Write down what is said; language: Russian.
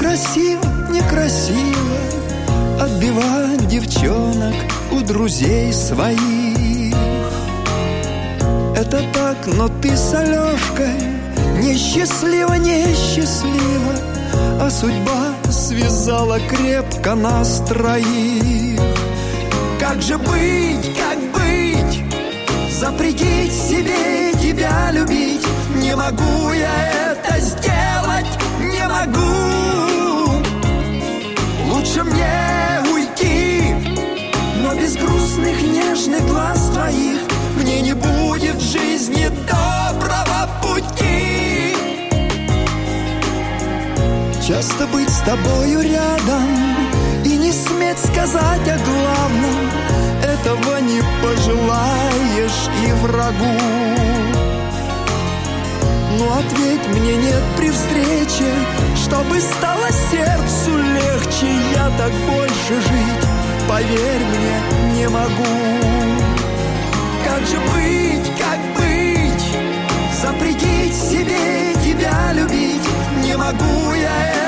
Некрасиво, некрасиво отбивать девчонок у друзей своих. Это так, но ты с Алёшкой несчастлива, несчастлива, а судьба связала крепко нас троих. Как же быть, как быть? Запретить себе тебя любить не могу я это сделать, не могу. Лучше мне уйти, но без грустных нежных глаз твоих мне не будет в жизни доброго пути. Часто быть с тобою рядом и не сметь сказать о главном, этого не пожелаешь и врагу. Но ответь мне нет при встрече, чтобы стало сердцу легче. Я так больше жить, поверь мне, не могу. Как же быть, как быть? Запретить себе тебя любить не могу я